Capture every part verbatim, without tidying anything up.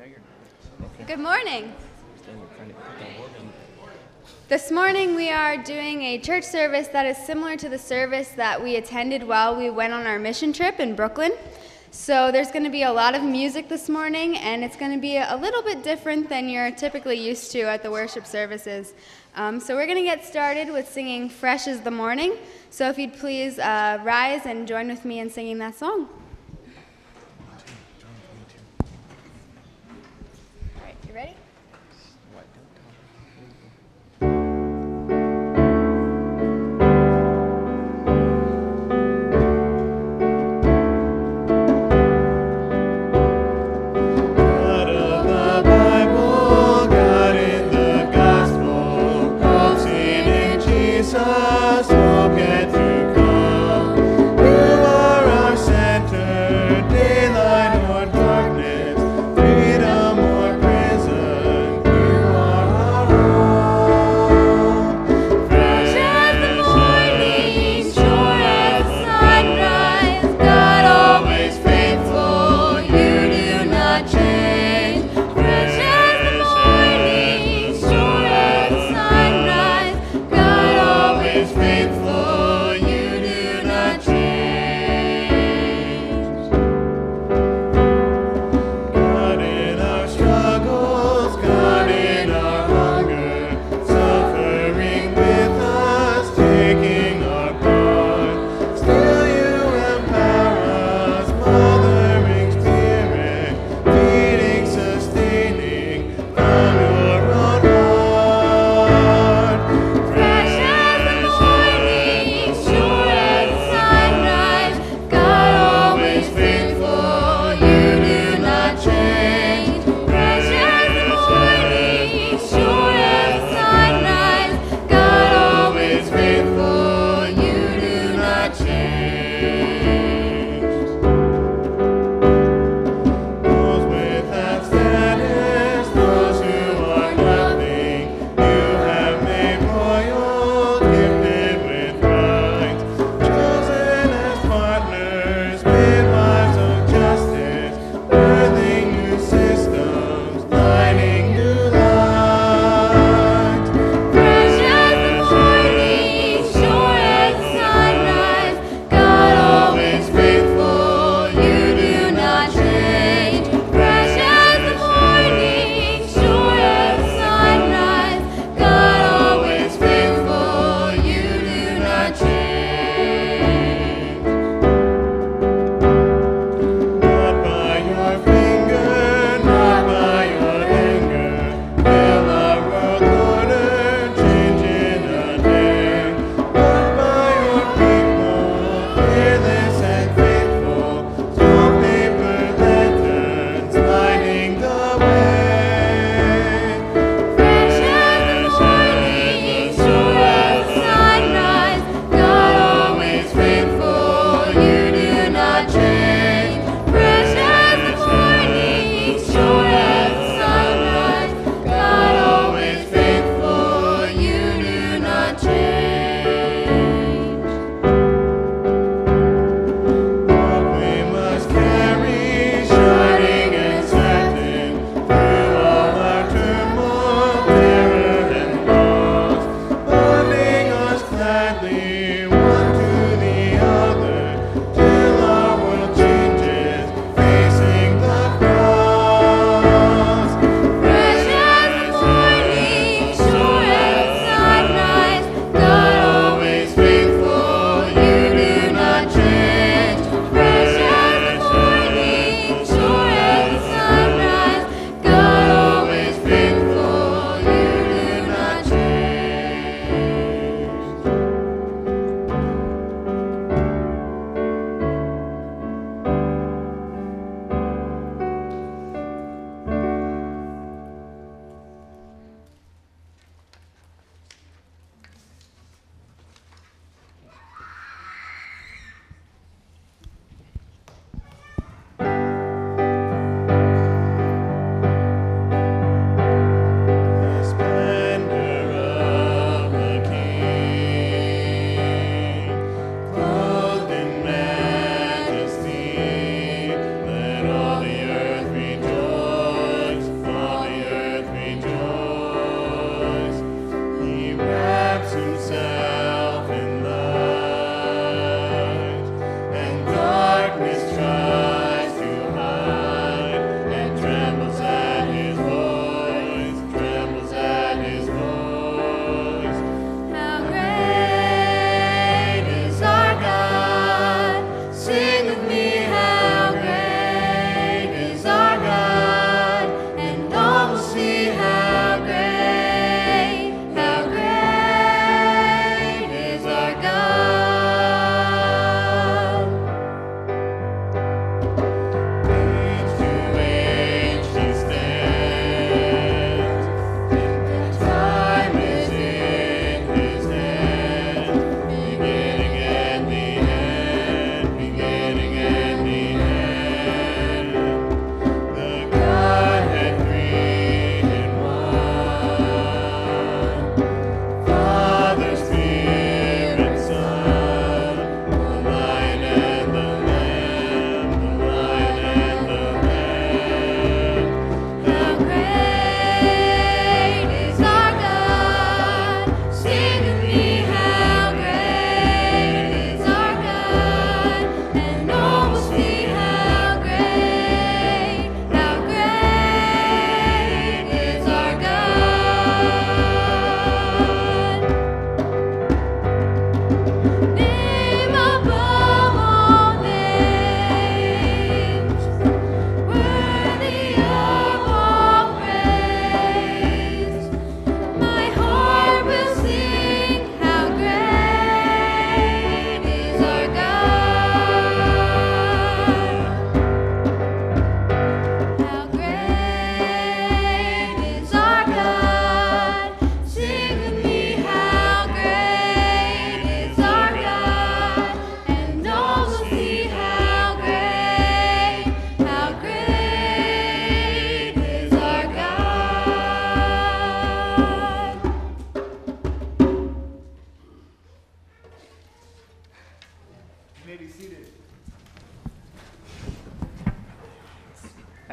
Good morning. This morning we are doing a church service that is similar to the service that we attended while we went on our mission trip in Brooklyn. So there's going to be a lot of music this morning, and it's going to be a little bit different than you're typically used to at the worship services. Um, so we're going to get started with singing Fresh is the Morning. So if you'd please uh, rise and join with me in singing that song. All right, you ready? Freedom or prison.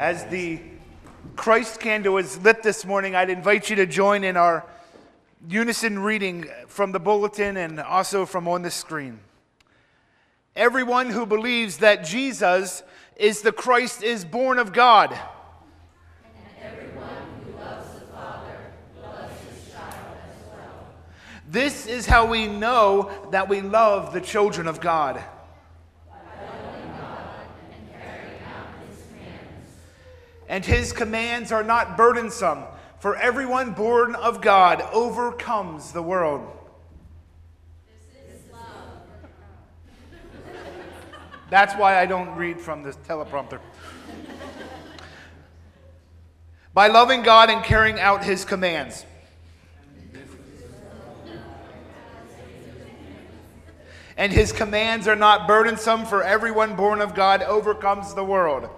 As the Christ candle is lit this morning, I'd invite you to join in our unison reading from the bulletin and also from on the screen. Everyone who believes that Jesus is the Christ is born of God. And everyone who loves the Father loves his child as well. This is how we know that we love the children of God. And his commands are not burdensome, for everyone born of God overcomes the world. This is love. That's why I don't read from this teleprompter. By loving God and carrying out his commands. And his commands are not burdensome, for everyone born of God overcomes the world.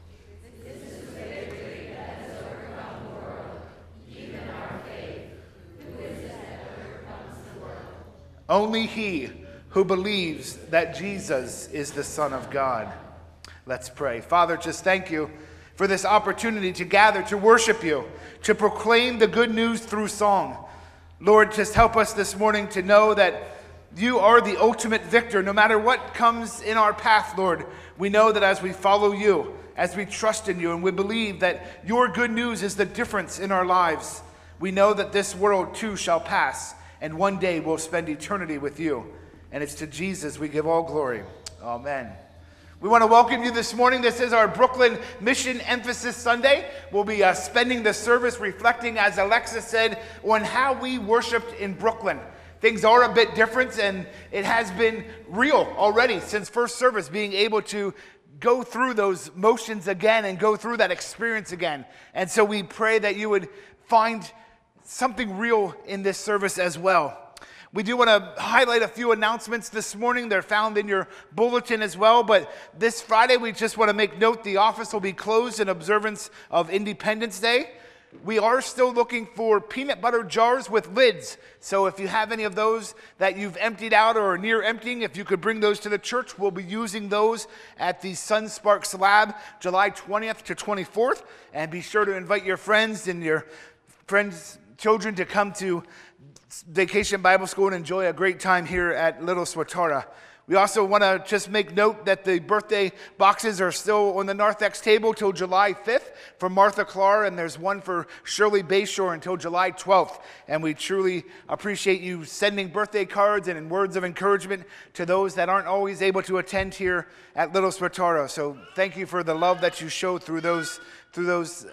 Only he who believes that Jesus is the Son of God. Let's pray. Father, just thank you for this opportunity to gather, to worship you, to proclaim the good news through song. Lord, just help us this morning to know that you are the ultimate victor. No matter what comes in our path, Lord, we know that as we follow you, as we trust in you, and we believe that your good news is the difference in our lives, we know that this world too shall pass. And one day we'll spend eternity with you. And it's to Jesus we give all glory. Amen. We want to welcome you this morning. This is our Brooklyn Mission Emphasis Sunday. We'll be uh, spending the service reflecting, as Alexa said, on how we worshiped in Brooklyn. Things are a bit different, and it has been real already since first service, being able to go through those motions again and go through that experience again. And so we pray that you would find something real in this service as well. We do want to highlight a few announcements this morning. They're found in your bulletin as well. But this Friday, we just want to make note the office will be closed in observance of Independence Day. We are still looking for peanut butter jars with lids. So if you have any of those that you've emptied out or are near emptying, if you could bring those to the church, we'll be using those at the SunSparks Lab July twentieth to twenty-fourth. And be sure to invite your friends and your friends' children to come to Vacation Bible School and enjoy a great time here at Little Swatara. We also want to just make note that the birthday boxes are still on the Narthex table till July fifth for Martha Clark, and there's one for Shirley Bayshore until July twelfth. And we truly appreciate you sending birthday cards and words of encouragement to those that aren't always able to attend here at Little Swatara. So thank you for the love that you show through those through those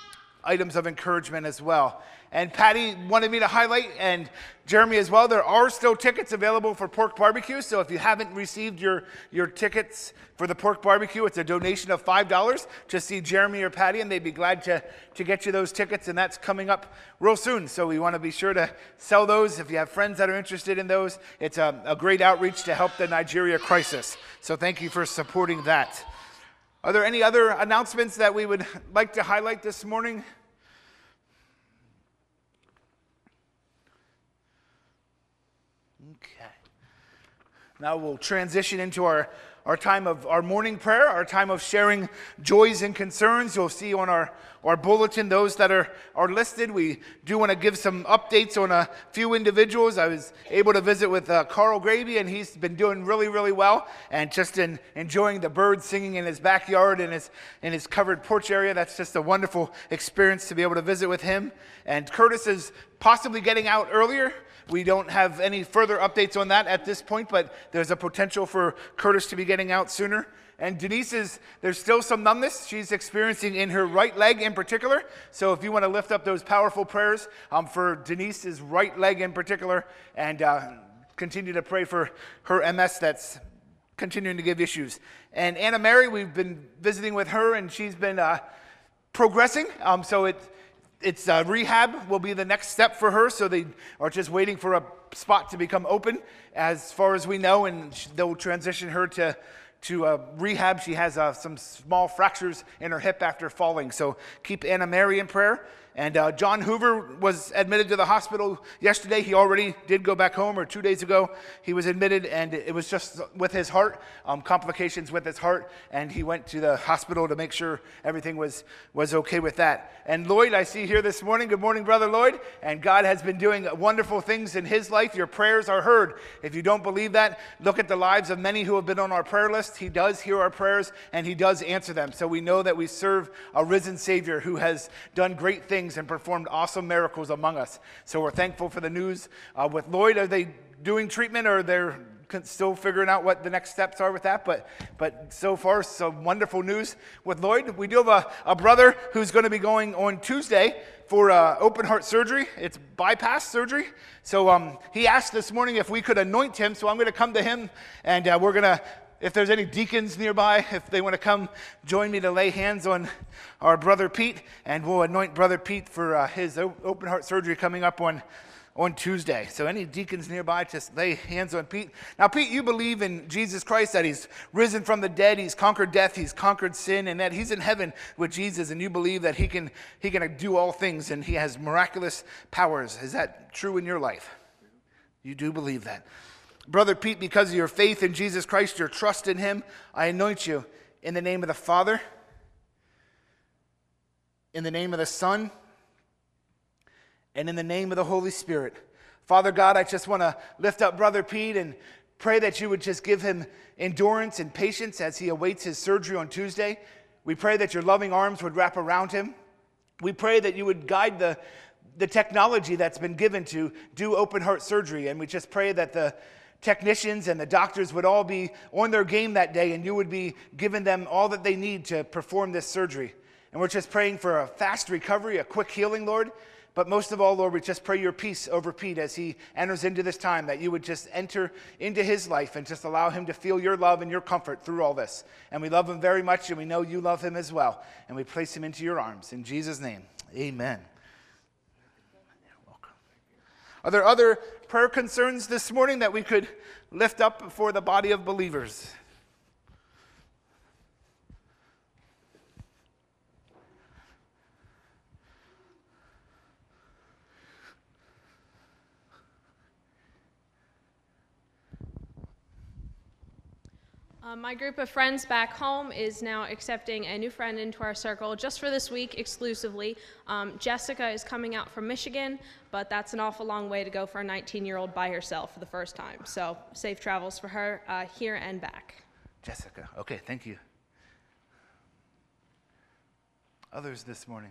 items of encouragement as well. And Patty wanted me to highlight, and Jeremy as well, there are still tickets available for pork barbecue. So if you haven't received your, your tickets for the pork barbecue, it's a donation of five dollars. Just see Jeremy or Patty, and they'd be glad to, to get you those tickets. And that's coming up real soon. So we want to be sure to sell those. If you have friends that are interested in those, it's a, a great outreach to help the Nigeria crisis. So thank you for supporting that. Are there any other announcements that we would like to highlight this morning? Okay. Now we'll transition into our, our time of our morning prayer, our time of sharing joys and concerns. You'll see on our, our bulletin those that are, are listed. We do want to give some updates on a few individuals. I was able to visit with uh, Carl Graby, and he's been doing really, really well, and just in, enjoying the birds singing in his backyard in his, in his covered porch area. That's just a wonderful experience to be able to visit with him. And Curtis is possibly getting out earlier. We don't have any further updates on that at this point, but there's a potential for Curtis to be getting out sooner. And Denise is, there's still some numbness she's experiencing in her right leg in particular. So if you want to lift up those powerful prayers um, for Denise's right leg in particular, and uh, continue to pray for her M S that's continuing to give issues. And Anna Mary, we've been visiting with her, and she's been uh, progressing. Um, so it, it's uh, rehab will be the next step for her. So they are just waiting for a spot to become open, as far as we know, and they'll transition her to to uh, rehab. She has uh, some small fractures in her hip after falling. So keep Anna Mary in prayer. And uh, John Hoover was admitted to the hospital yesterday. He already did go back home, or two days ago he was admitted, and it was just with his heart, um, complications with his heart, and he went to the hospital to make sure everything was, was okay with that. And Lloyd, I see here this morning. Good morning, Brother Lloyd. And God has been doing wonderful things in his life. Your prayers are heard. If you don't believe that, look at the lives of many who have been on our prayer list. He does hear our prayers, and he does answer them. So we know that we serve a risen Savior who has done great things and performed awesome miracles among us. So we're thankful for the news. Uh, with Lloyd, are they doing treatment, or they're still figuring out what the next steps are with that? But but so far, some wonderful news with Lloyd. We do have a, a brother who's going to be going on Tuesday for uh, open heart surgery. It's bypass surgery. So um, he asked this morning if we could anoint him. So I'm going to come to him, and uh, we're going to, if there's any deacons nearby, if they want to come join me to lay hands on our brother Pete, and we'll anoint Brother Pete for uh, his open heart surgery coming up on, on Tuesday. So any deacons nearby, just lay hands on Pete. Now, Pete, you believe in Jesus Christ, that he's risen from the dead, he's conquered death, he's conquered sin, and that he's in heaven with Jesus, and you believe that he can, he can do all things, and he has miraculous powers. Is that true in your life? You do believe that. Brother Pete, because of your faith in Jesus Christ, your trust in him, I anoint you in the name of the Father, in the name of the Son, and in the name of the Holy Spirit. Father God, I just want to lift up Brother Pete and pray that you would just give him endurance and patience as he awaits his surgery on Tuesday. We pray that your loving arms would wrap around him. We pray that you would guide the, the technology that's been given to do open heart surgery, and we just pray that the technicians and the doctors would all be on their game that day, and you would be giving them all that they need to perform this surgery. And we're just praying for a fast recovery, a quick healing, Lord. But most of all, Lord, we just pray your peace over Pete as he enters into this time, that you would just enter into his life and just allow him to feel your love and your comfort through all this. And we love him very much, and we know you love him as well. And we place him into your arms. In Jesus' name, amen. Are there other prayer concerns this morning that we could lift up before the body of believers? Uh, my group of friends back home is now accepting a new friend into our circle just for this week exclusively. Um, Jessica is coming out from Michigan, but that's an awful long way to go for a nineteen-year-old by herself for the first time. So safe travels for her uh, here and back. Jessica, okay, thank you. Others this morning?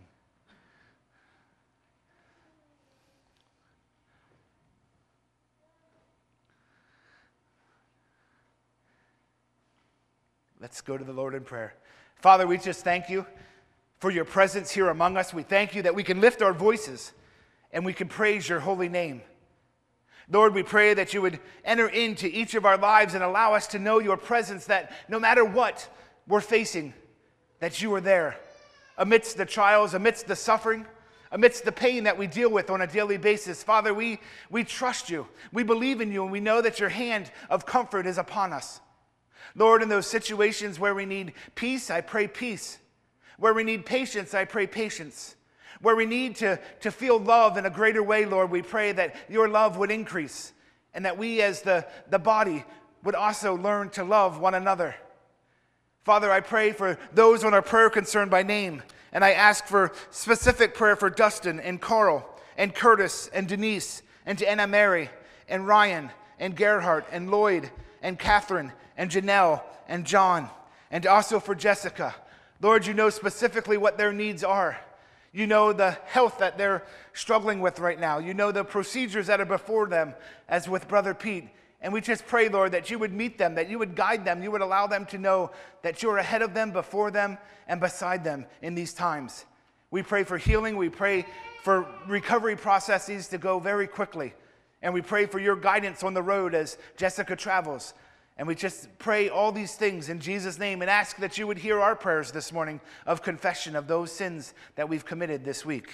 Let's go to the Lord in prayer. Father, we just thank you for your presence here among us. We thank you that we can lift our voices and we can praise your holy name. Lord, we pray that you would enter into each of our lives and allow us to know your presence, that no matter what we're facing, that you are there amidst the trials, amidst the suffering, amidst the pain that we deal with on a daily basis. Father, we, we trust you. We believe in you, and we know that your hand of comfort is upon us. Lord, in those situations where we need peace, I pray peace. Where we need patience, I pray patience. Where we need to, to feel love in a greater way, Lord, we pray that your love would increase and that we as the, the body would also learn to love one another. Father, I pray for those on our prayer concern by name, and I ask for specific prayer for Dustin and Carl and Curtis and Denise and to Anna Mary and Ryan and Gerhard and Lloyd and Catherine and Janelle and John, and also for Jessica. Lord, you know specifically what their needs are. You know the health that they're struggling with right now. You know the procedures that are before them, as with Brother Pete. And we just pray, Lord, that you would meet them, that you would guide them, you would allow them to know that you're ahead of them, before them, and beside them in these times. We pray for healing. We pray for recovery processes to go very quickly. And we pray for your guidance on the road as Jessica travels. And we just pray all these things in Jesus' name and ask that you would hear our prayers this morning of confession of those sins that we've committed this week.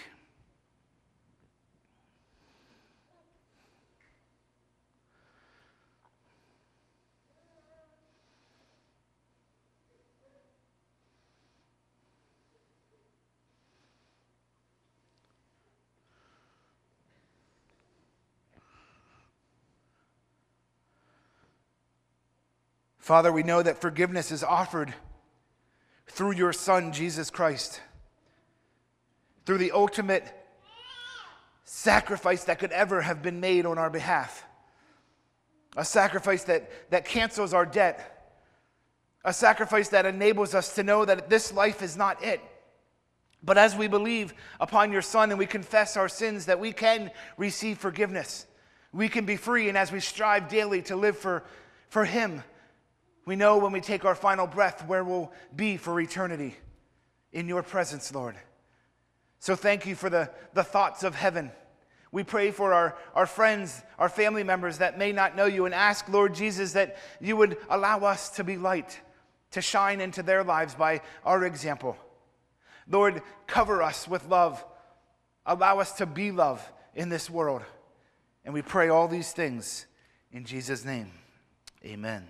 Father, we know that forgiveness is offered through your Son, Jesus Christ, through the ultimate sacrifice that could ever have been made on our behalf. A sacrifice that, that cancels our debt. A sacrifice that enables us to know that this life is not it. But as we believe upon your Son and we confess our sins, that we can receive forgiveness. We can be free, and as we strive daily to live for, for him, we know when we take our final breath where we'll be for eternity in your presence, Lord. So thank you for the, the thoughts of heaven. We pray for our, our friends, our family members that may not know you, and ask, Lord Jesus, that you would allow us to be light, to shine into their lives by our example. Lord, cover us with love. Allow us to be love in this world. And we pray all these things in Jesus' name. Amen.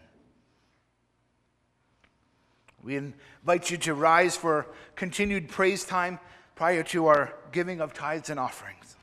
We invite you to rise for continued praise time prior to our giving of tithes and offerings.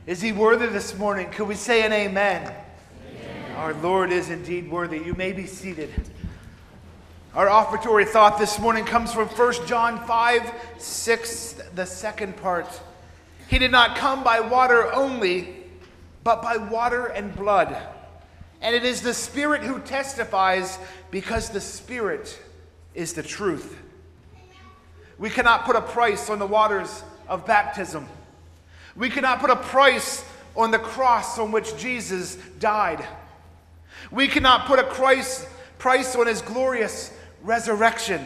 Is he worthy this morning? Could we say an amen? Amen. Our Lord is indeed worthy. You may be seated. Our offertory thought this morning comes from First John five, six, the second part. He did not come by water only, but by water and blood. And it is the Spirit who testifies, because the Spirit is the truth. We cannot put a price on the waters of baptism. We cannot put a price on the cross on which Jesus died. We cannot put a price, price on his glorious resurrection.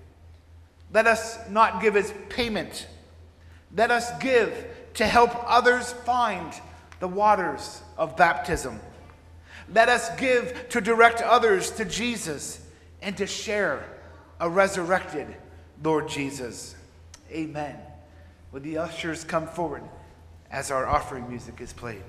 Let us not give as payment. Let us give to help others find the waters of baptism. Let us give to direct others to Jesus and to share a resurrected Lord Jesus. Amen. Will the ushers come forward as our offering music is played?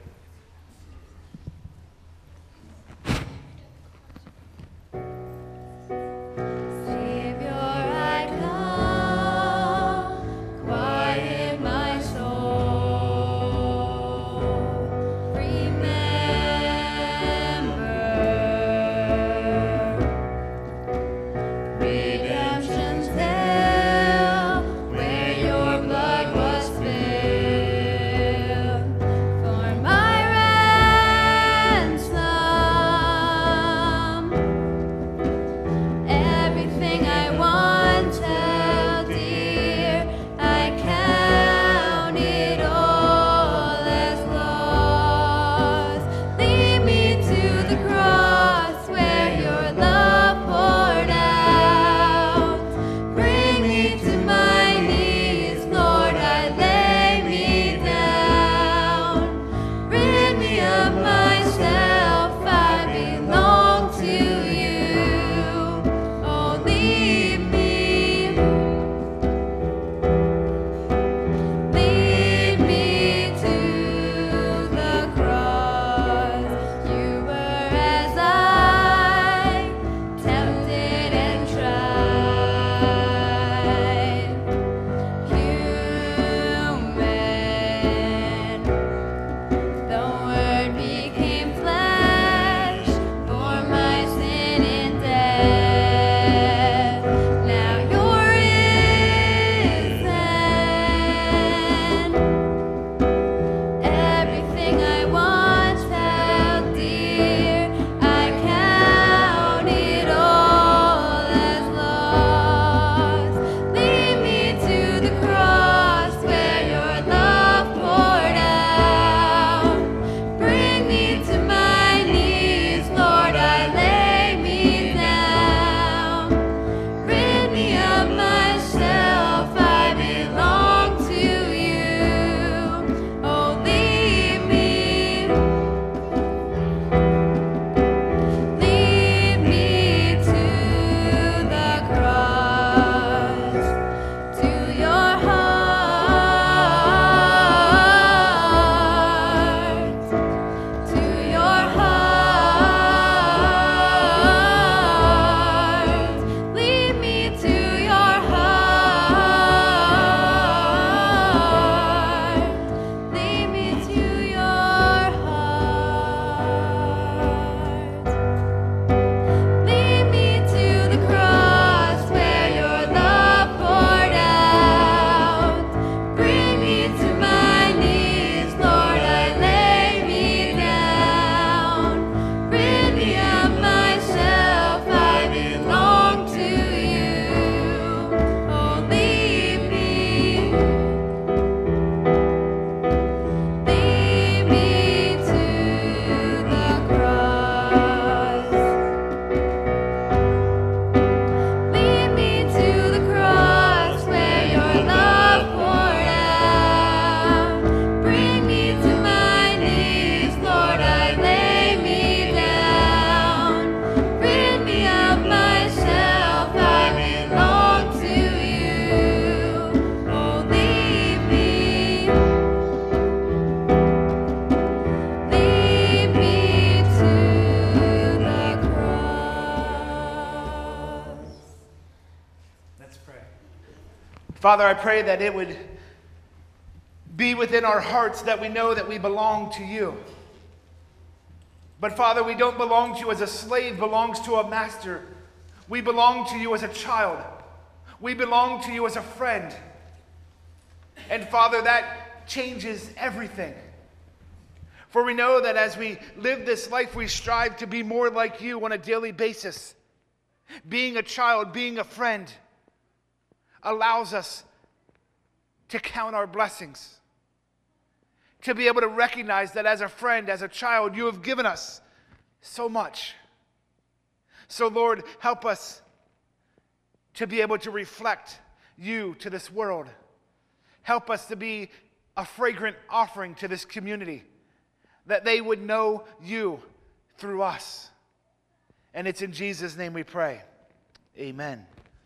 Father, I pray that it would be within our hearts, that we know that we belong to you. But Father, we don't belong to you as a slave belongs to a master. We belong to you as a child. We belong to you as a friend. And Father, that changes everything. For we know that as we live this life, we strive to be more like you on a daily basis. Being a child, being a friend, allows us to count our blessings. To be able to recognize that as a friend, as a child, you have given us so much. So Lord, help us to be able to reflect you to this world. Help us to be a fragrant offering to this community, that they would know you through us. And it's in Jesus' name we pray. Amen.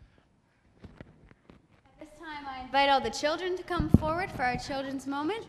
At this time, I invite all the children to come forward for our children's moment.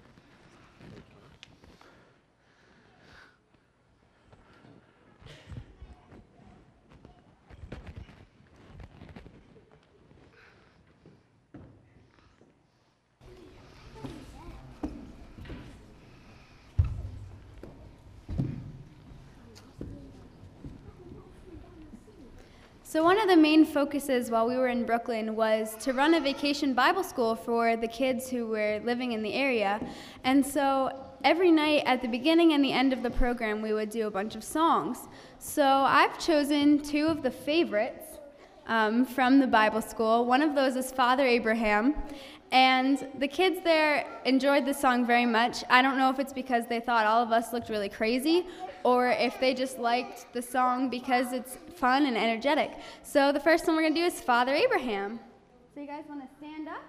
So one of the main focuses while we were in Brooklyn was to run a vacation Bible school for the kids who were living in the area. And so every night at the beginning and the end of the program, we would do a bunch of songs. So I've chosen two of the favorites um, from the Bible school. One of those is Father Abraham. And the kids there enjoyed the song very much. I don't know if it's because they thought all of us looked really crazy, or if they just liked the song because it's fun and energetic. So the first one we're going to do is Father Abraham. So you guys want to stand up?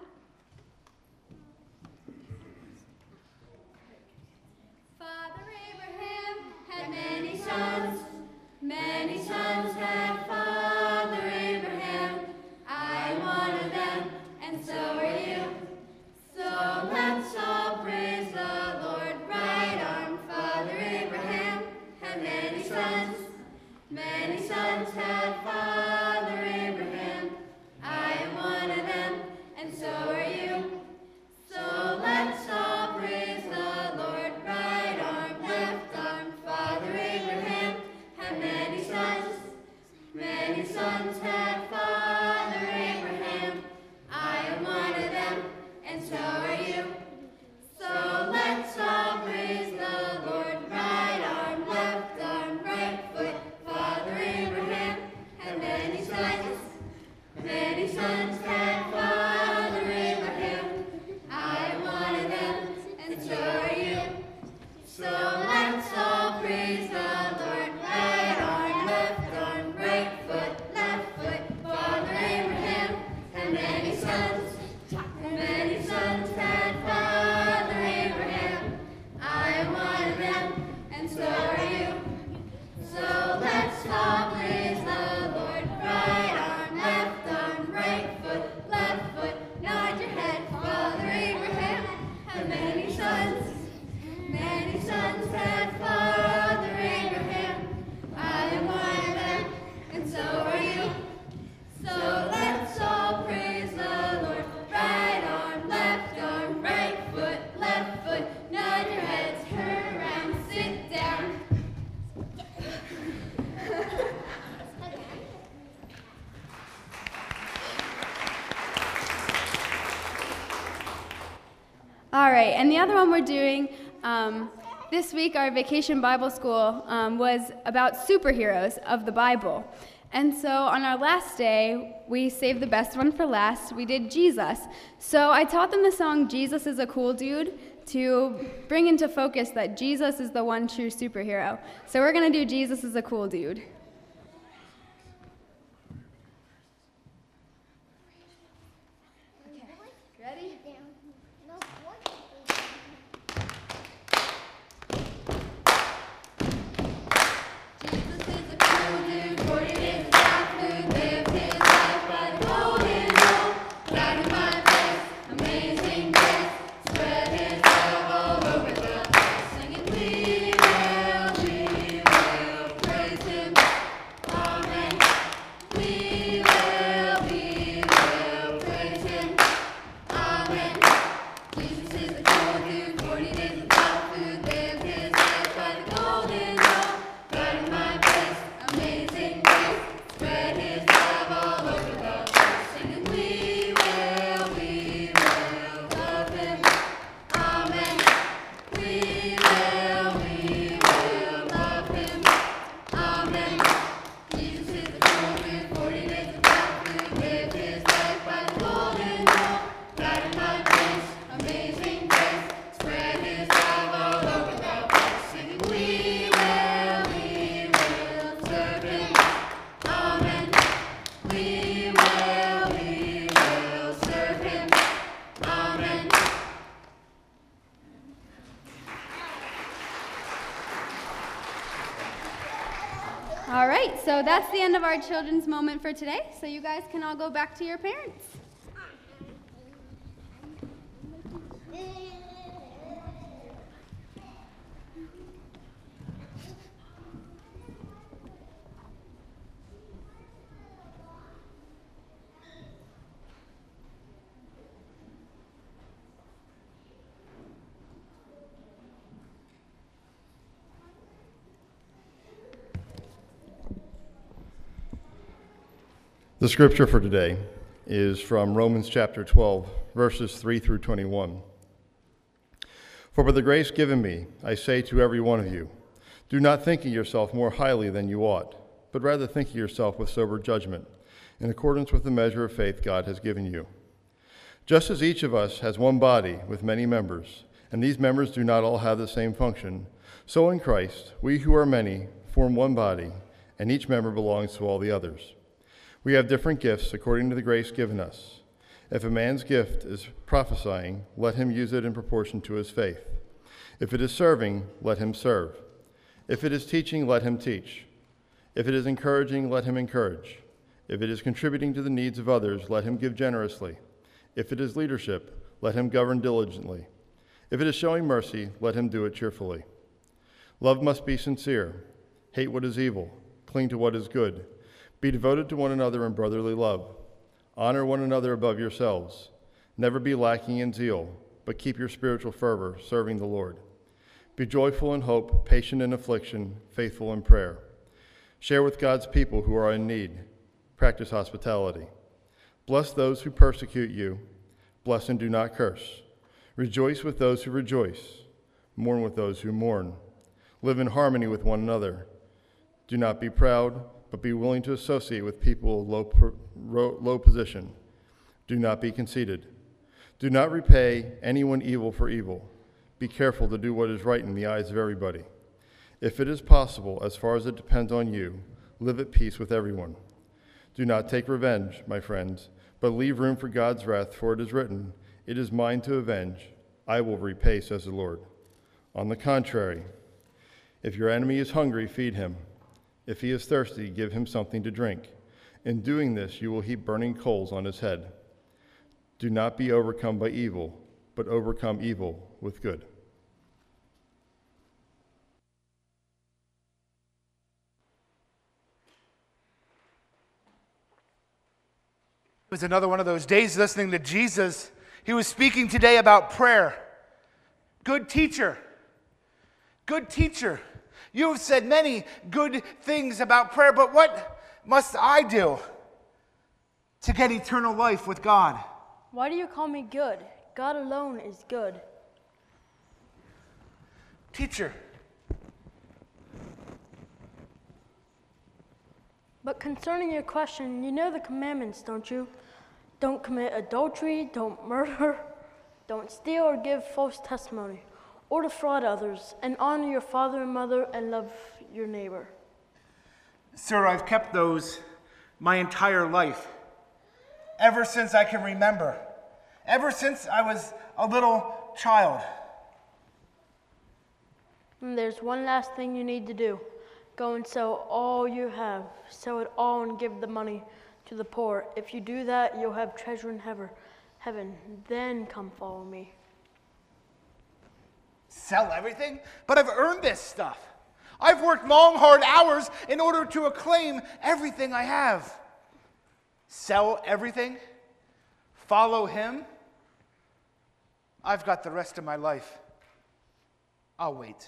Father Abraham had many sons. Many sons had Father Abraham. I'm one of them, and so are you. So let's all praise the Lord. Right arm, Father Abraham had many sons. Many sons had Father Abraham. I am one of them, and so are you. So let's all praise the Lord. Right arm, left arm, Father Abraham had many sons. Many sons had Father Abraham. I am one of them, and so are you. So let's all praise the Lord. Right arm, left arm, right foot, Father Abraham had many sons. Many sons had Father Abraham. I am one of them, and so are you. So let's all praise the Lord. Right arm, left arm, right foot, left foot, Father Abraham had many sons. Many sons had Father Abraham. I am one of them, and so are you. So let's all praise the Lord. Right arm, left arm, right foot, left foot, nod your head. Father Abraham had many sons. Many sons had Father Abraham. I am one of them, and so are you. So let's all praise the Lord. Right arm, left arm, right foot, left foot, nod your heads, turn around, sit down. All right, and the other one we're doing um, this week, our Vacation Bible School um, was about superheroes of the Bible. And so on our last day, we saved the best one for last. We did Jesus. So I taught them the song, Jesus is a Cool Dude, to bring into focus that Jesus is the one true superhero. So we're going to do Jesus is a Cool Dude. Okay. Ready? Praise him. right, so that's the end of our children's moment for today. So you guys can all go back to your parents. The scripture for today is from Romans chapter twelve, verses three through twenty-one. For by the grace given me, I say to every one of you, do not think of yourself more highly than you ought, but rather think of yourself with sober judgment, in accordance with the measure of faith God has given you. Just as each of us has one body with many members, and these members do not all have the same function, so in Christ, we who are many form one body, and each member belongs to all the others. We have different gifts according to the grace given us. If a man's gift is prophesying, let him use it in proportion to his faith. If it is serving, let him serve. If it is teaching, let him teach. If it is encouraging, let him encourage. If it is contributing to the needs of others, let him give generously. If it is leadership, let him govern diligently. If it is showing mercy, let him do it cheerfully. Love must be sincere. Hate what is evil. Cling to what is good. Be devoted to one another in brotherly love. Honor one another above yourselves. Never be lacking in zeal, but keep your spiritual fervor, serving the Lord. Be joyful in hope, patient in affliction, faithful in prayer. Share with God's people who are in need. Practice hospitality. Bless those who persecute you. Bless and do not curse. Rejoice with those who rejoice. Mourn with those who mourn. Live in harmony with one another. Do not be proud, but be willing to associate with people of low, low position. Do not be conceited. Do not repay anyone evil for evil. Be careful to do what is right in the eyes of everybody. If it is possible, as far as it depends on you, live at peace with everyone. Do not take revenge, my friends, but leave room for God's wrath, for it is written, it is mine to avenge, I will repay, says the Lord. On the contrary, if your enemy is hungry, feed him. If he is thirsty, give him something to drink. In doing this, you will heap burning coals on his head. Do not be overcome by evil, but overcome evil with good. It was another one of those days listening to Jesus. He was speaking today about prayer. Good teacher. Good teacher. You have said many good things about prayer, but what must I do to get eternal life with God? Why do you call me good? God alone is good. Teacher. But concerning your question, you know the commandments, don't you? Don't commit adultery, don't murder, don't steal or give false testimony, or defraud others, and honor your father and mother, and love your neighbor. Sir, I've kept those my entire life, ever since I can remember, ever since I was a little child. And there's one last thing you need to do. Go and sell all you have, sell it all and give the money to the poor. If you do that, you'll have treasure in heaven. Then come follow me. Sell everything? But I've earned this stuff. I've worked long, hard hours in order to acclaim everything I have. Sell everything? Follow him? I've got the rest of my life. I'll wait.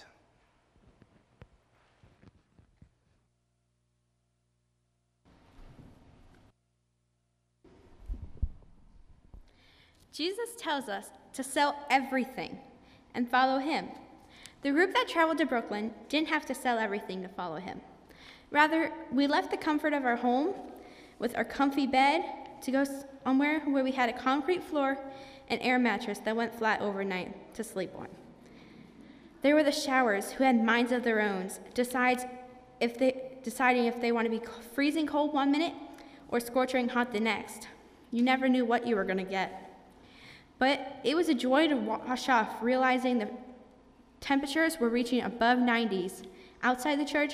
Jesus tells us to sell everything and follow him. The group that traveled to Brooklyn didn't have to sell everything to follow him. Rather, we left the comfort of our home with our comfy bed to go somewhere where we had a concrete floor and air mattress that went flat overnight to sleep on. There were the showers who had minds of their own, decides if they, deciding if they want to be freezing cold one minute or scorching hot the next. You never knew what you were going to get. But it was a joy to wash off, realizing the temperatures were reaching above nineties outside the church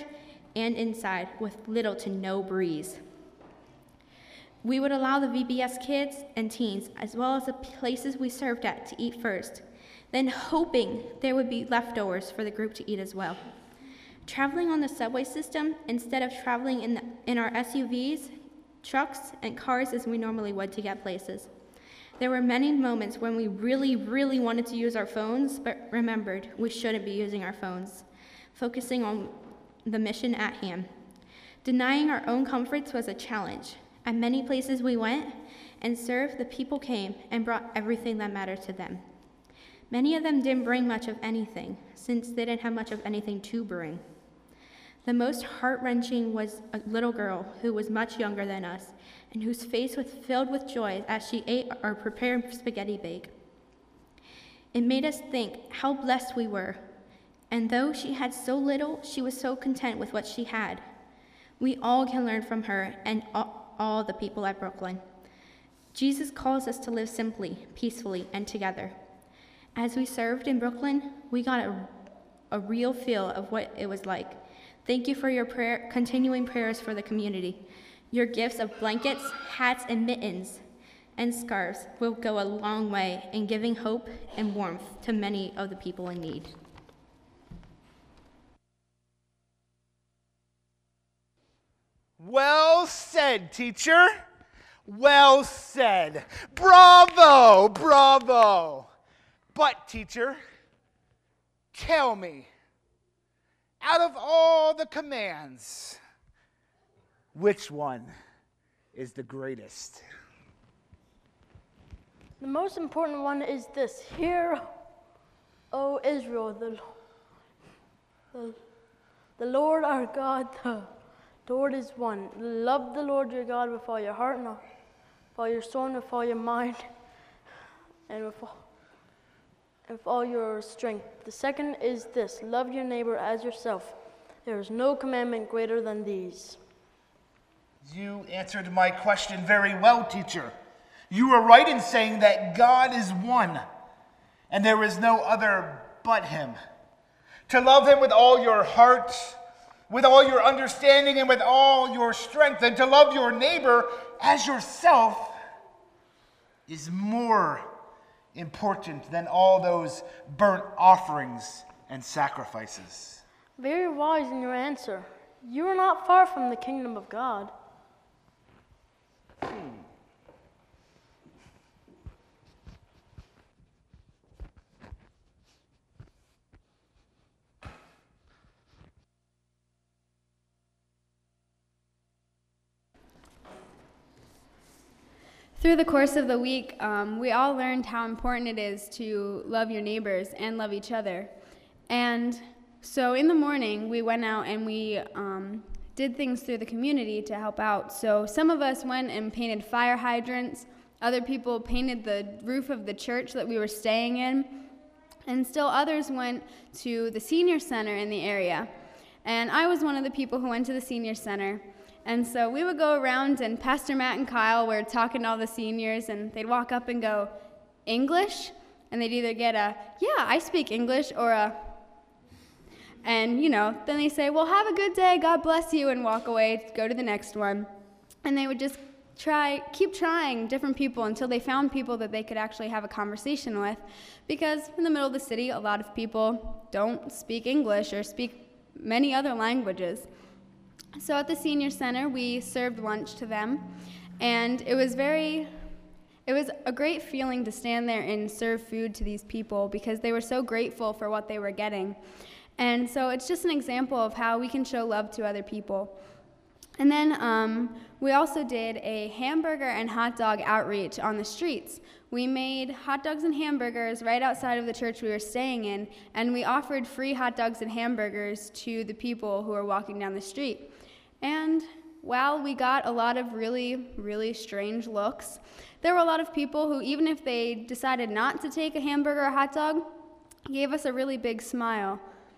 and inside with little to no breeze. We would allow the V B S kids and teens, as well as the places we served at, to eat first, then hoping there would be leftovers for the group to eat as well. Traveling on the subway system instead of traveling in, the, in our S U Vs, trucks, and cars as we normally would to get places. There were many moments when we really, really wanted to use our phones, but remembered we shouldn't be using our phones, focusing on the mission at hand. Denying our own comforts was a challenge. At many places we went and served, the people came and brought everything that mattered to them. Many of them didn't bring much of anything, since they didn't have much of anything to bring. The most heart-wrenching was a little girl who was much younger than us and whose face was filled with joy as she ate our prepared spaghetti bake. It made us think how blessed we were, and though she had so little, she was so content with what she had. We all can learn from her and all, all the people at Brooklyn. Jesus calls us to live simply, peacefully, and together. As we served in Brooklyn, we got a, a real feel of what it was like. Thank you for your prayer, continuing prayers for the community. Your gifts of blankets, hats, and mittens, and scarves will go a long way in giving hope and warmth to many of the people in need. Well said, teacher. Well said. Bravo, bravo. But, teacher, tell me, out of all the commands, which one is the greatest? The most important one is this: Hear, O Israel, the, the, the Lord our God, the Lord is one. Love the Lord your God with all your heart, and with all your soul, and with all your mind, and with all, and with all your strength. The second is this: love your neighbor as yourself. There is no commandment greater than these. You answered my question very well, teacher. You were right in saying that God is one, and there is no other but him. To love him with all your heart, with all your understanding, and with all your strength, and to love your neighbor as yourself is more important than all those burnt offerings and sacrifices. Very wise in your answer. You are not far from the kingdom of God. Hmm. Through the course of the week, um, we all learned how important it is to love your neighbors and love each other. And so in the morning, we went out and we um, did things through the community to help out. So some of us went and painted fire hydrants. Other people painted the roof of the church that we were staying in. And still others went to the senior center in the area. And I was one of the people who went to the senior center. And so we would go around, and Pastor Matt and Kyle were talking to all the seniors, and they'd walk up and go, "English?" And they'd either get a, "Yeah, I speak English," or a, and, you know, then they say, "Well, have a good day, God bless you," and walk away, go to the next one. And they would just try, keep trying different people until they found people that they could actually have a conversation with, because in the middle of the city, a lot of people don't speak English or speak many other languages. So at the senior center, we served lunch to them, and it was very, it was a great feeling to stand there and serve food to these people because they were so grateful for what they were getting. And so it's just an example of how we can show love to other people. And then um, we also did a hamburger and hot dog outreach on the streets. We made hot dogs and hamburgers right outside of the church we were staying in, and we offered free hot dogs and hamburgers to the people who were walking down the street. And while we got a lot of really, really strange looks, there were a lot of people who, even if they decided not to take a hamburger or hot dog, gave us a really big smile.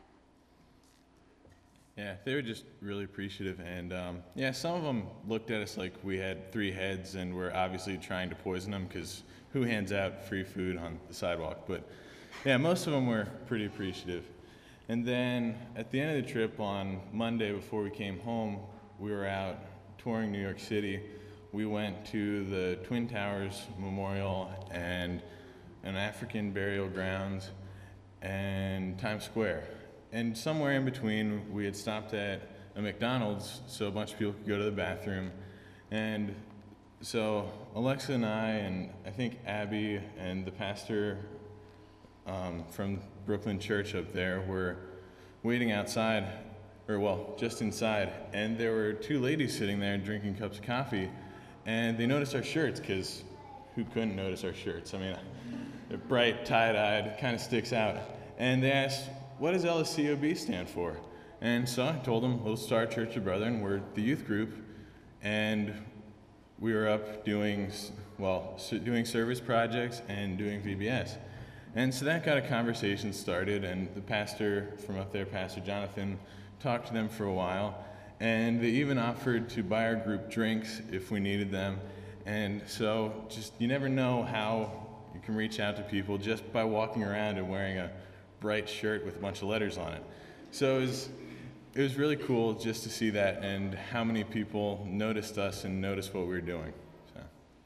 Yeah, they were just really appreciative, and um, yeah, some of them looked at us like we had three heads and were obviously trying to poison them, because who hands out free food on the sidewalk? But yeah, most of them were pretty appreciative. And then at the end of the trip on Monday before we came home, we were out touring New York City. We went to the Twin Towers Memorial and an African burial grounds and Times Square. And somewhere in between, we had stopped at a McDonald's so a bunch of people could go to the bathroom. And so Alexa and I, and I think Abby and the pastor um, from Brooklyn Church up there were waiting outside, or well, just inside, and there were two ladies sitting there drinking cups of coffee, and they noticed our shirts, because who couldn't notice our shirts? I mean, they're bright, tie-dyed, kind of sticks out. And they asked, what does L S C O B stand for? And so I told them, Little Star Church of Brethren, we're the youth group, and we were up doing, well, doing service projects and doing V B S. And so that got a conversation started, and the pastor from up there, Pastor Jonathan, talked to them for a while, and they even offered to buy our group drinks if we needed them. And so just, you never know how you can reach out to people just by walking around and wearing a bright shirt with a bunch of letters on it. So it was, it was really cool just to see that and how many people noticed us and noticed what we were doing. So.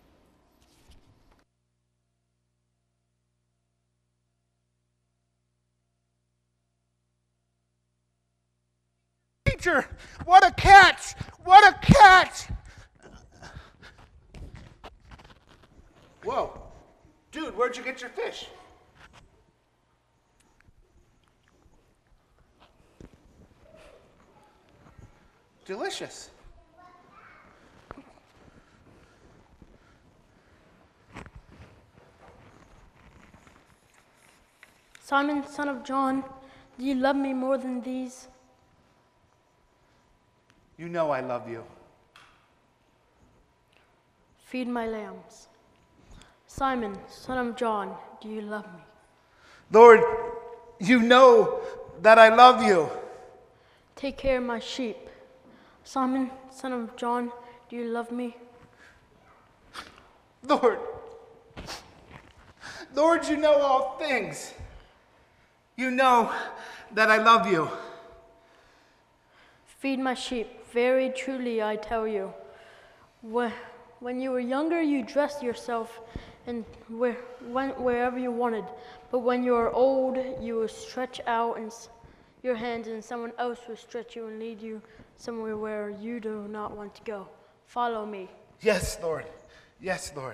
Teacher, what a catch! What a catch! Whoa. Dude, where'd you get your fish? Delicious. Simon, son of John, do you love me more than these? You know I love you. Feed my lambs. Simon, son of John, do you love me? Lord, you know that I love you. Take care of my sheep. Simon, son of John, do you love me? Lord, Lord, you know all things. You know that I love you. Feed my sheep. Very truly, I tell you. When you were younger, you dressed yourself and went wherever you wanted. But when you are old, you will stretch out and your hands, and someone else will stretch you and lead you somewhere where you do not want to go. Follow me. Yes, Lord. Yes, Lord.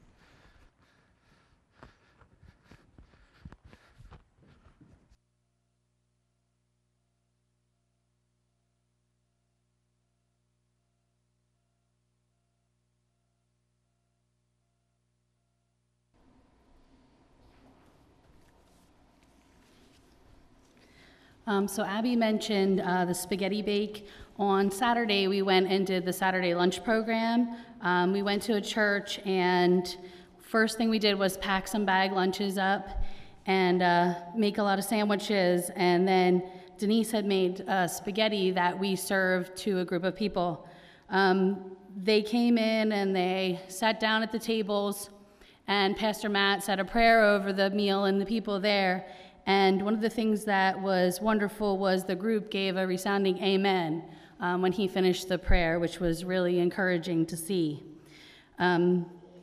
Um, so Abby mentioned uh, the spaghetti bake. On Saturday, we went and did the Saturday lunch program. Um, we went to a church, and first thing we did was pack some bag lunches up and uh, make a lot of sandwiches. And then Denise had made uh, spaghetti that we served to a group of people. Um, they came in and they sat down at the tables, and Pastor Matt said a prayer over the meal and the people there. And one of the things that was wonderful was the group gave a resounding amen um, when he finished the prayer, which was really encouraging to see. Um,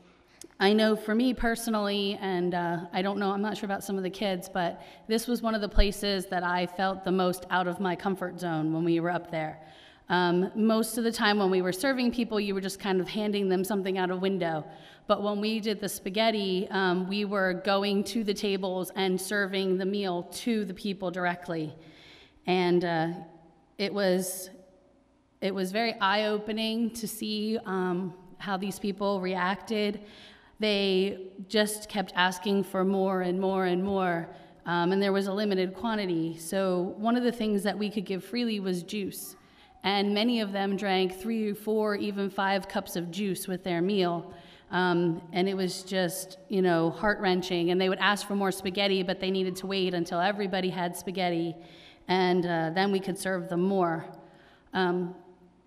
I know for me personally, and uh, I don't know, I'm not sure about some of the kids, but this was one of the places that I felt the most out of my comfort zone when we were up there. Um, most of the time when we were serving people, you were just kind of handing them something out a window. But when we did the spaghetti, um, we were going to the tables and serving the meal to the people directly. And uh, it was it was very eye-opening to see um, how these people reacted. They just kept asking for more and more and more, um, and there was a limited quantity. So one of the things that we could give freely was juice. And many of them drank three, four, even five cups of juice with their meal. Um, and it was just, you know, heart-wrenching. And they would ask for more spaghetti, but they needed to wait until everybody had spaghetti, and uh, then we could serve them more. Um,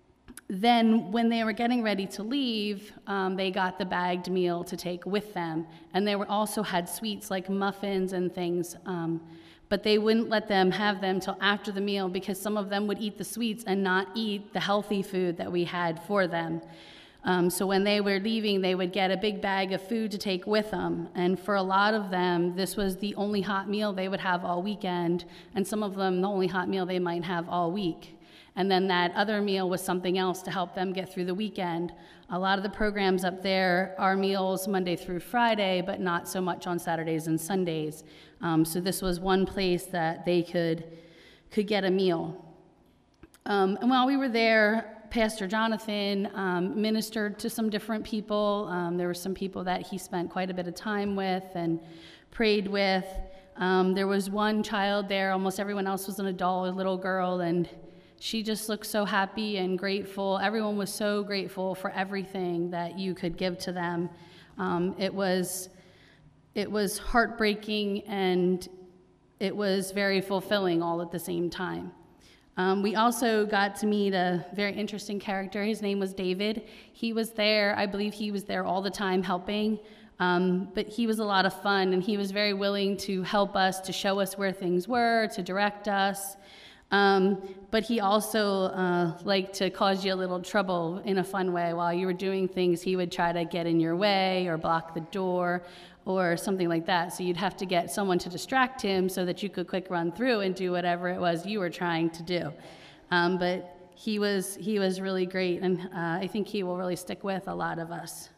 then when they were getting ready to leave, um, they got the bagged meal to take with them. And they were also had sweets like muffins and things. Um, but they wouldn't let them have them till after the meal because some of them would eat the sweets and not eat the healthy food that we had for them. Um, so when they were leaving, they would get a big bag of food to take with them. And for a lot of them, this was the only hot meal they would have all weekend, and some of them the only hot meal they might have all week. And then that other meal was something else to help them get through the weekend. A lot of the programs up there are meals Monday through Friday, but not so much on Saturdays and Sundays. Um, so this was one place that they could, could get a meal. Um, and while we were there, Pastor Jonathan um, ministered to some different people. Um, there were some people that he spent quite a bit of time with and prayed with. Um, there was one child there, almost everyone else was an adult, a little girl, and she just looked so happy and grateful. Everyone was so grateful for everything that you could give to them. Um, it was, it was heartbreaking, and it was very fulfilling all at the same time. Um, we also got to meet a very interesting character. His name was David. He was there, I believe he was there all the time helping, um, but he was a lot of fun, and he was very willing to help us, to show us where things were, to direct us. Um, but he also uh, liked to cause you a little trouble in a fun way. While you were doing things, he would try to get in your way or block the door or something like that. So you'd have to get someone to distract him so that you could quick run through and do whatever it was you were trying to do. Um, but he was, he was really great, and uh, I think he will really stick with a lot of us.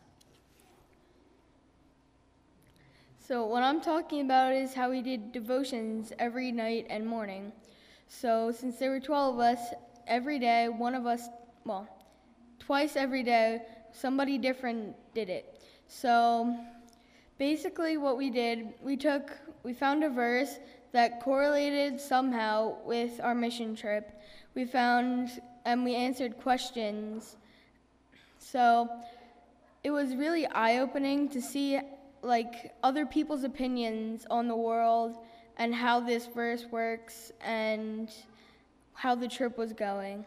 So what I'm talking about is how we did devotions every night and morning. So since there were twelve of us, every day, one of us, well, twice every day, somebody different did it. So basically what we did, we took, we found a verse that correlated somehow with our mission trip. We found, and we answered questions. So it was really eye-opening to see like other people's opinions on the world and how this verse works and how the trip was going.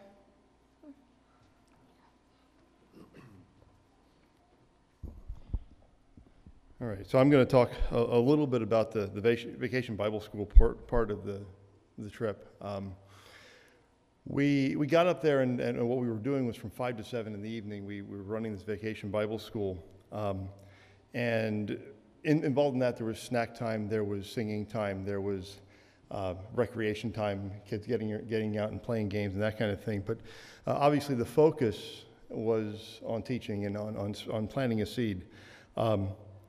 All right, so I'm going to talk a, a little bit about the, the Vacation Bible School part, part of the, the trip. Um, we, we got up there, and, and what we were doing was from five to seven in the evening, we, we were running this Vacation Bible School. Um, and in, involved in that, there was snack time, there was singing time, there was uh, recreation time, kids getting, getting out and playing games and that kind of thing. But uh, obviously the focus was on teaching and on, on, on planting a seed. Um,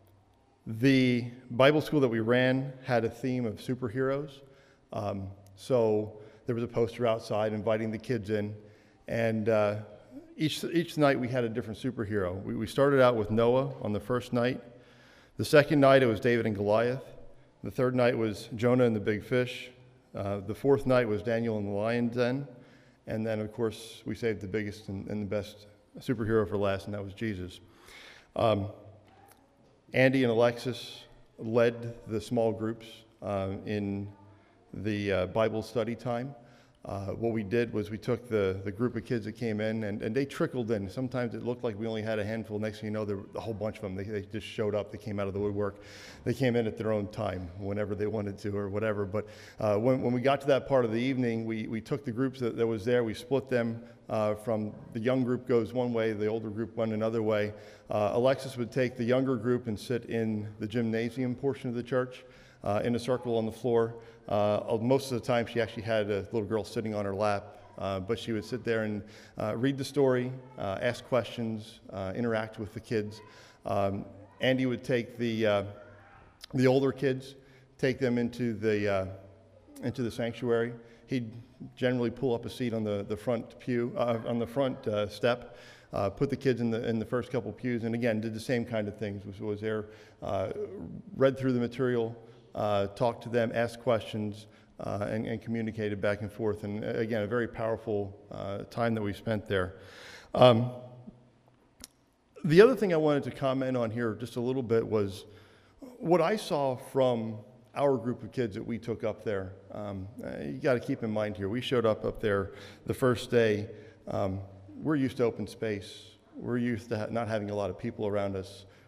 The Bible school that we ran had a theme of superheroes. Um, so there was a poster outside inviting the kids in. And uh, each, each night we had a different superhero. We, we started out with Noah on the first night. The second night it was David and Goliath. The third night was Jonah and the big fish. Uh, the fourth night was Daniel and the lion's den. And then, of course, we saved the biggest and, and the best superhero for last, and that was Jesus. Um, Andy and Alexis led the small groups uh, in the uh, Bible study time. Uh, what we did was we took the, the group of kids that came in, and, and they trickled in. Sometimes it looked like we only had a handful. Next thing you know, there were a whole bunch of them. They, they just showed up. They came out of the woodwork. They came in at their own time, whenever they wanted to or whatever. But uh, when, when we got to that part of the evening, we, we took the groups that, that was there. We split them uh, from the young group goes one way, the older group went another way. Uh, Alexis would take the younger group and sit in the gymnasium portion of the church uh, in a circle on the floor. Uh, most of the time she actually had a little girl sitting on her lap, uh, but she would sit there and uh, read the story, uh, ask questions, uh, interact with the kids. Um, Andy would take the, uh, the older kids, take them into the, uh, into the sanctuary. He'd generally pull up a seat on the, the front pew, uh, on the front uh, step, Uh, put the kids in the in the first couple pews, and again did the same kind of things. Was, was there, uh, read through the material, uh, talked to them, asked questions, uh, and, and communicated back and forth. And again, a very powerful uh, time that we spent there. Um, the other thing I wanted to comment on here just a little bit was what I saw from our group of kids that we took up there. Um, you got to keep in mind here, we showed up up there the first day. Um, We're used to open space. We're used to ha- not having a lot of people around us.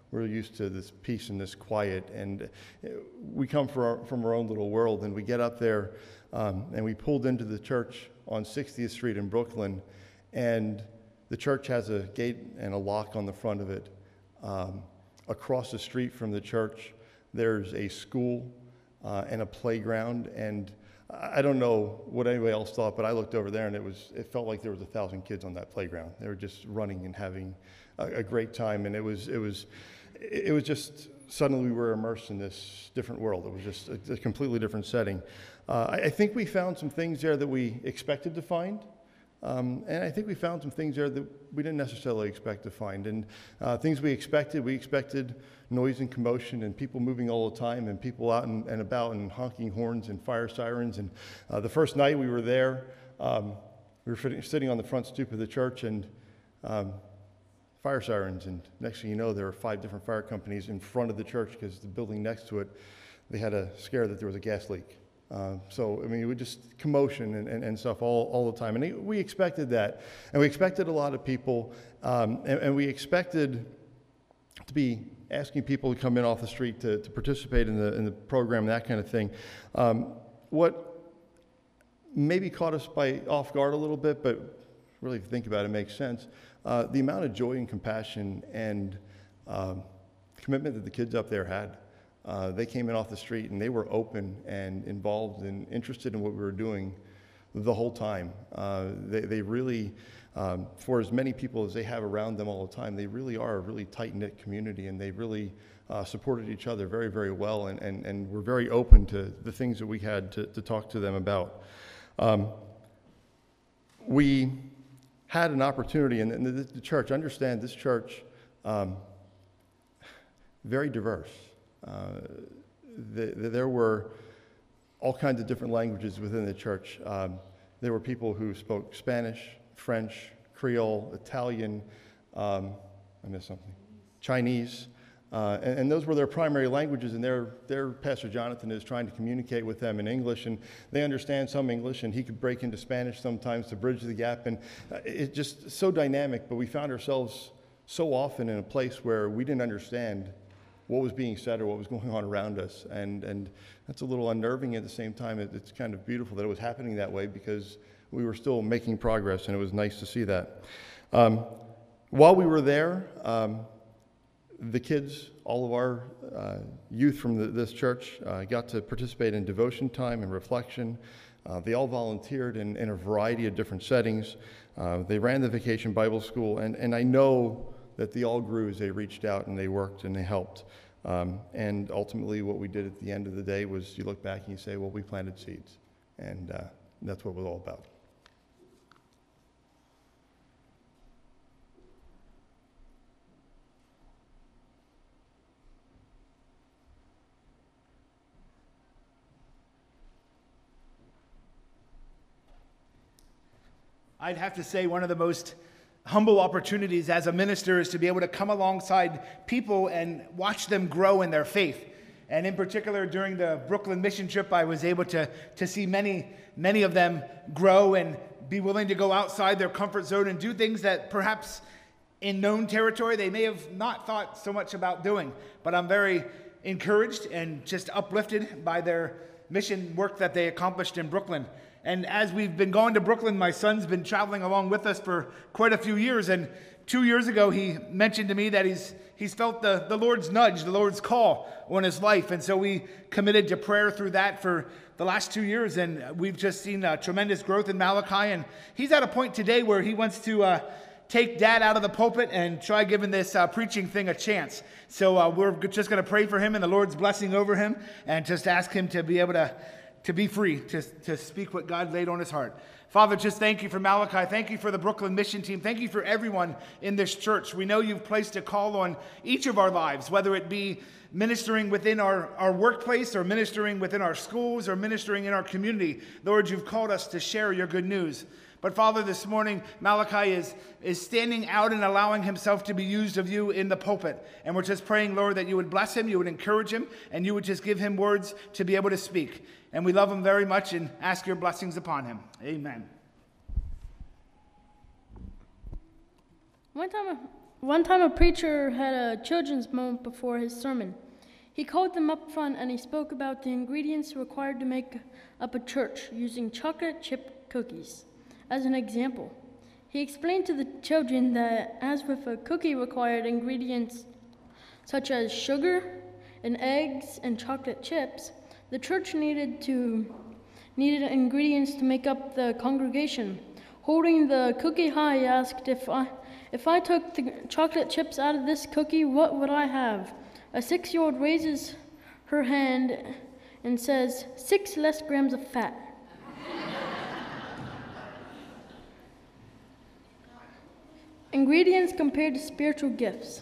we're used to this peace and this quiet, and we come from our, from our own little world, and we get up there, um, and we pulled into the church on sixtieth street in Brooklyn, and the church has a gate and a lock on the front of it. Um, across the street from the church, there's a school uh, and a playground, and I don't know what anybody else thought, but I looked over there, and it was it felt like there was a thousand kids on that playground. They were just running and having a, a great time, and it was it was it was just suddenly we were immersed in this different world. It was just a, a completely different setting. Uh, I, I think we found some things there that we expected to find. Um, and I think we found some things there that we didn't necessarily expect to find. And uh, things we expected, we expected noise and commotion and people moving all the time and people out and, and about and honking horns and fire sirens. And uh, the first night we were there, um, we were sitting on the front stoop of the church and um, fire sirens. And next thing you know, there were five different fire companies in front of the church because the building next to it, they had a scare that there was a gas leak. Uh, so, I mean, it was just commotion and, and, and stuff all, all the time. And it, we expected that. And we expected a lot of people, um, and, and we expected to be asking people to come in off the street to, to participate in the, in the program, that kind of thing. Um, what maybe caught us by off guard a little bit, but really if you think about it, it makes sense. Uh, the amount of joy and compassion and um, commitment that the kids up there had. Uh, they came in off the street and they were open and involved and interested in what we were doing the whole time. Uh, they, they really, um, for as many people as they have around them all the time, they really are a really tight-knit community, and they really uh, supported each other very, very well, and, and, and were very open to the things that we had to, to talk to them about. Um, we had an opportunity, and the, the church, understand this church, um, very diverse. Uh, the, the, there were all kinds of different languages within the church. Um, there were people who spoke Spanish, French, Creole, Italian, um, I missed something, Chinese, uh, and, and those were their primary languages, and their, their Pastor Jonathan is trying to communicate with them in English, and they understand some English, and he could break into Spanish sometimes to bridge the gap, and uh, it's just so dynamic, but we found ourselves so often in a place where we didn't understand what was being said or what was going on around us. And, and that's a little unnerving at the same time. It, it's kind of beautiful that it was happening that way because we were still making progress, and it was nice to see that. Um, while we were there, um, the kids, all of our uh, youth from the, this church uh, got to participate in devotion time and reflection. Uh, they all volunteered in, in a variety of different settings. Uh, they ran the Vacation Bible School, and, and I know that they all grew as they reached out and they worked and they helped. Um, and ultimately what we did at the end of the day was you look back and you say, well, we planted seeds. And uh, that's what it was all about. I'd have to say one of the most humble opportunities as a minister is to be able to come alongside people and watch them grow in their faith. And in particular, during the Brooklyn mission trip, I was able to, to see many, many of them grow and be willing to go outside their comfort zone and do things that perhaps in known territory they may have not thought so much about doing. But I'm very encouraged and just uplifted by their mission work that they accomplished in Brooklyn. And as we've been going to Brooklyn, my son's been traveling along with us for quite a few years. And two years ago, he mentioned to me that he's he's felt the, the Lord's nudge, the Lord's call on his life. And so we committed to prayer through that for the last two years. And we've just seen uh, tremendous growth in Malachi. And he's at a point today where he wants to uh, take Dad out of the pulpit and try giving this uh, preaching thing a chance. So uh, we're just going to pray for him and the Lord's blessing over him and just ask him to be able to to be free, to, to speak what God laid on his heart. Father, just thank you for Malachi. Thank you for the Brooklyn mission team. Thank you for everyone in this church. We know you've placed a call on each of our lives, whether it be ministering within our, our workplace or ministering within our schools or ministering in our community. Lord, you've called us to share your good news. But Father, this morning, Malachi is, is standing out and allowing himself to be used of you in the pulpit. And we're just praying, Lord, that you would bless him, you would encourage him, and you would just give him words to be able to speak. And we love him very much and ask your blessings upon him. Amen. One time One time a preacher had a children's moment before his sermon. He called them up front and he spoke about the ingredients required to make up a church using chocolate chip cookies as an example. He explained to the children that as with a cookie required ingredients such as sugar and eggs and chocolate chips, the church needed to needed ingredients to make up the congregation. Holding the cookie high, he asked, if I if I took the chocolate chips out of this cookie, what would I have? A six-year-old raises her hand and says, six less grams of fat. Ingredients compared to spiritual gifts.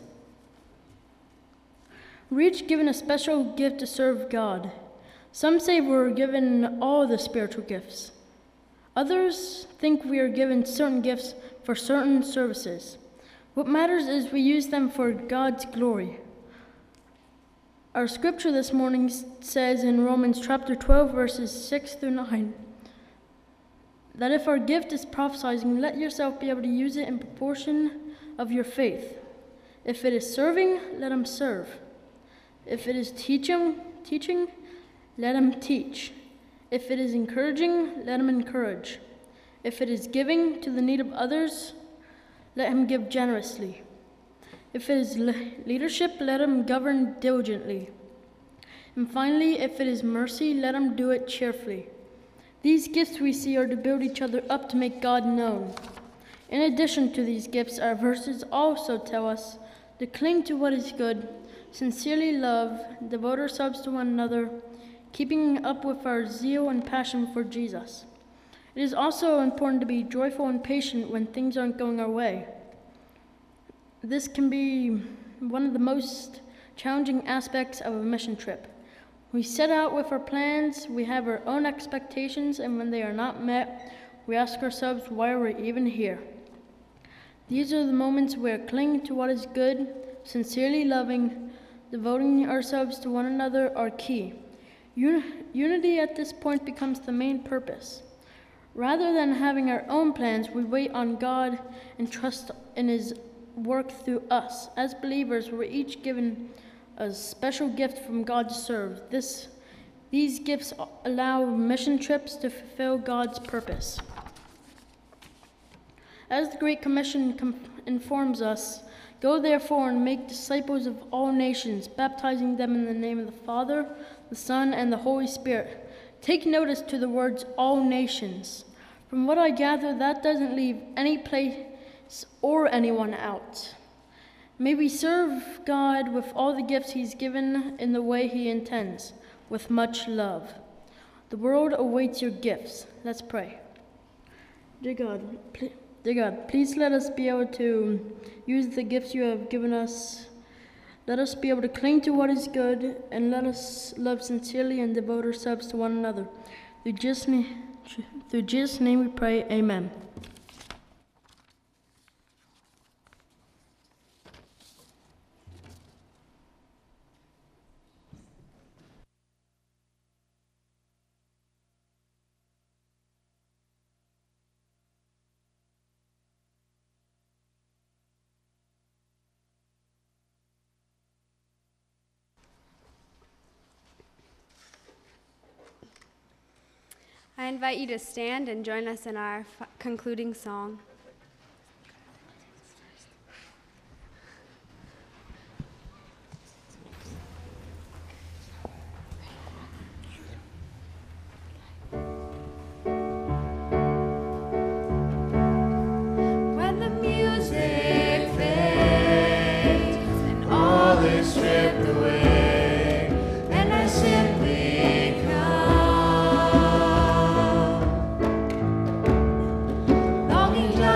We're each given a special gift to serve God. Some say we're given all the spiritual gifts. Others think we are given certain gifts for certain services. What matters is we use them for God's glory. Our scripture this morning says in Romans chapter twelve, verses six through nine, that if our gift is prophesying, let yourself be able to use it in proportion of your faith. If it is serving, let him serve. If it is teaching, teaching, let him teach. If it is encouraging, let him encourage. If it is giving to the need of others, let him give generously. If it is le- leadership, let him govern diligently. And finally, if it is mercy, let him do it cheerfully. These gifts we see are to build each other up to make God known. In addition to these gifts, our verses also tell us to cling to what is good, sincerely love, devote ourselves to one another, keeping up with our zeal and passion for Jesus. It is also important to be joyful and patient when things aren't going our way. This can be one of the most challenging aspects of a mission trip. We set out with our plans, we have our own expectations, and when they are not met, we ask ourselves why we're even here. These are the moments where clinging to what is good, sincerely loving, devoting ourselves to one another are key. Un- unity at this point becomes the main purpose. Rather than having our own plans, we wait on God and trust in His work through us. As believers, we're each given a special gift from God to serve. This, these gifts allow mission trips to fulfill God's purpose. As the Great Commission com- informs us, go therefore and make disciples of all nations, baptizing them in the name of the Father, the Son, and the Holy Spirit. Take notice to the words all nations. From what I gather, that doesn't leave any place or anyone out. May we serve God with all the gifts He's given in the way He intends, with much love. The world awaits your gifts. Let's pray. Dear God, please, dear God, please let us be able to use the gifts You have given us. Let us be able to cling to what is good, and let us love sincerely and devote ourselves to one another. Through Jesus' name, through Jesus' name we pray, amen. I invite you to stand and join us in our f- concluding song. When the music fades and all is stripped away, and I simply longing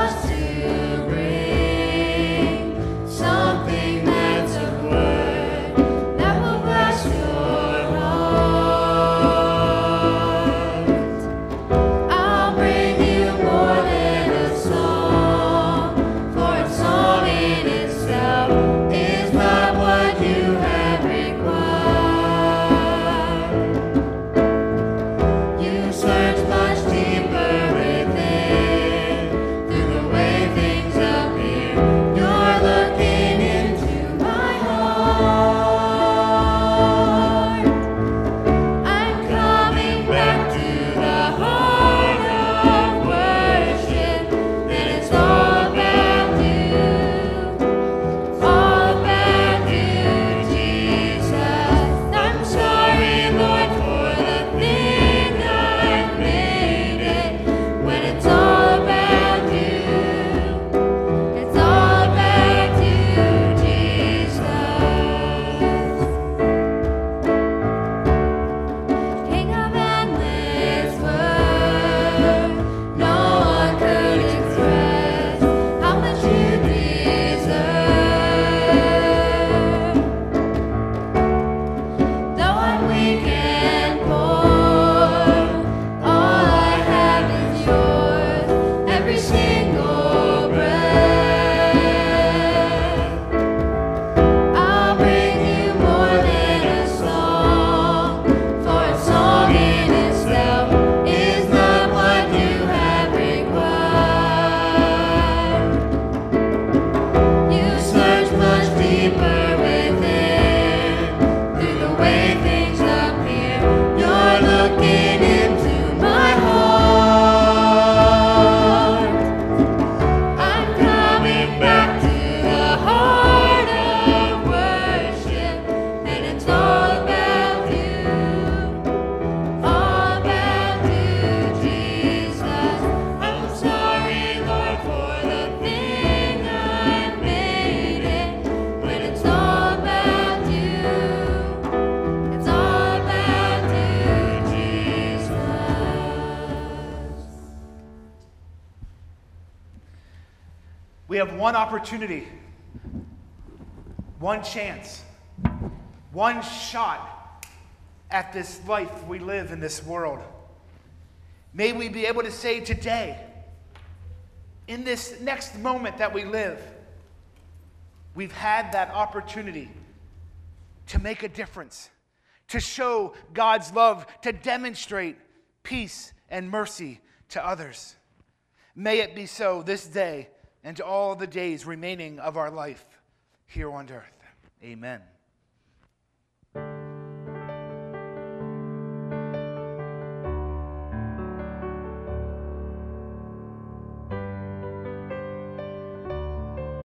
We have one opportunity, one chance, one shot at this life we live in this world. May we be able to say today, in this next moment that we live, we've had that opportunity to make a difference, to show God's love, to demonstrate peace and mercy to others. May it be so this day and all the days remaining of our life here on earth. Amen.